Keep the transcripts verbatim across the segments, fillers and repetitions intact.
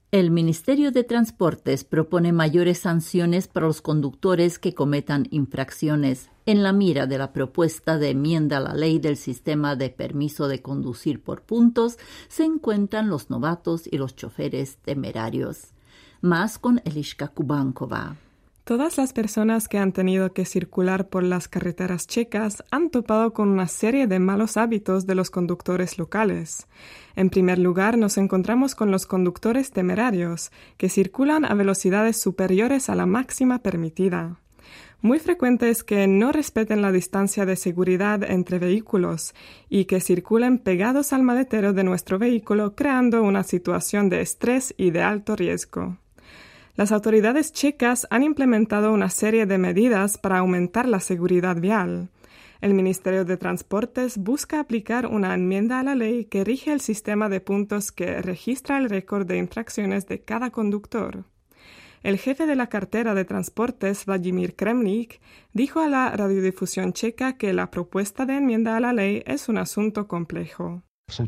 El Ministerio de Transportes propone mayores sanciones para los conductores que cometan infracciones. En la mira de la propuesta de enmienda a la ley del sistema de permiso de conducir por puntos se encuentran los novatos y los choferes temerarios. Más con Eliška Kubankova. Todas las personas que han tenido que circular por las carreteras checas han topado con una serie de malos hábitos de los conductores locales. En primer lugar, nos encontramos con los conductores temerarios, que circulan a velocidades superiores a la máxima permitida. Muy frecuente es que no respeten la distancia de seguridad entre vehículos y que circulen pegados al maletero de nuestro vehículo, creando una situación de estrés y de alto riesgo. Las autoridades checas han implementado una serie de medidas para aumentar la seguridad vial. El Ministerio de Transportes busca aplicar una enmienda a la ley que rige el sistema de puntos que registra el récord de infracciones de cada conductor. El jefe de la cartera de Transportes, Vladimír Kremlík, dijo a la radiodifusión checa que la propuesta de enmienda a la ley es un asunto complejo.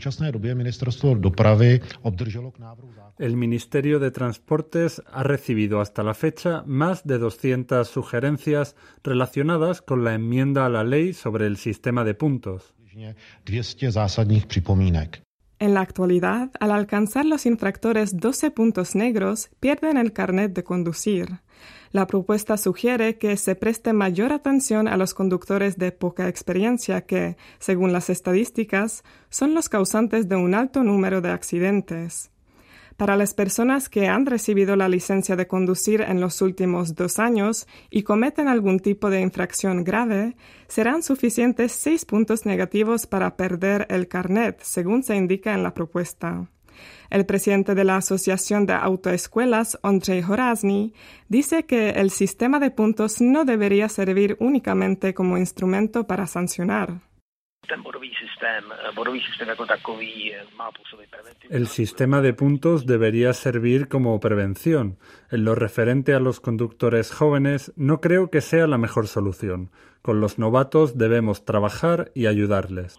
El Ministerio de Transportes ha recibido hasta la fecha más de doscientas sugerencias relacionadas con la enmienda a la ley sobre el sistema de puntos. En la actualidad, al alcanzar los infractores doce puntos negros, pierden el carnet de conducir. La propuesta sugiere que se preste mayor atención a los conductores de poca experiencia que, según las estadísticas, son los causantes de un alto número de accidentes. Para las personas que han recibido la licencia de conducir en los últimos dos años y cometen algún tipo de infracción grave, serán suficientes seis puntos negativos para perder el carnet, según se indica en la propuesta. El presidente de la Asociación de Autoescuelas, Ondřej Horazný, dice que el sistema de puntos no debería servir únicamente como instrumento para sancionar. El sistema de puntos debería servir como prevención. En lo referente a los conductores jóvenes, no creo que sea la mejor solución. Con los novatos debemos trabajar y ayudarles.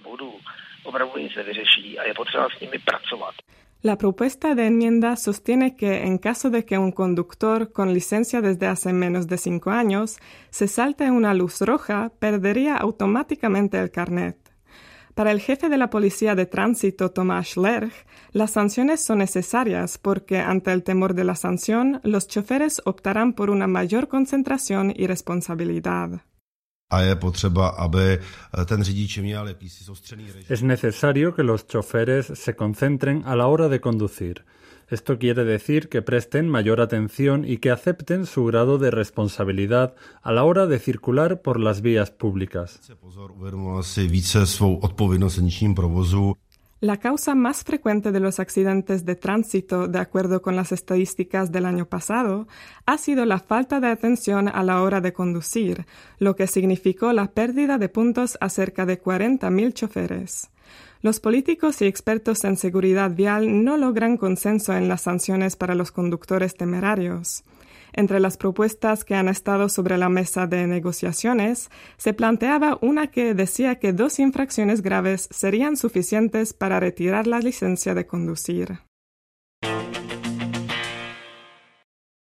La propuesta de enmienda sostiene que en caso de que un conductor con licencia desde hace menos de cinco años se salte una luz roja, perdería automáticamente el carnet. Para el jefe de la Policía de Tránsito, Tomáš Lerch, las sanciones son necesarias porque, ante el temor de la sanción, los choferes optarán por una mayor concentración y responsabilidad. Es necesario que los choferes se concentren a la hora de conducir. Esto quiere decir que presten mayor atención y que acepten su grado de responsabilidad a la hora de circular por las vías públicas. La causa más frecuente de los accidentes de tránsito, de acuerdo con las estadísticas del año pasado, ha sido la falta de atención a la hora de conducir, lo que significó la pérdida de puntos a cerca de cuarenta mil choferes. Los políticos y expertos en seguridad vial no logran consenso en las sanciones para los conductores temerarios. Entre las propuestas que han estado sobre la mesa de negociaciones, se planteaba una que decía que dos infracciones graves serían suficientes para retirar la licencia de conducir.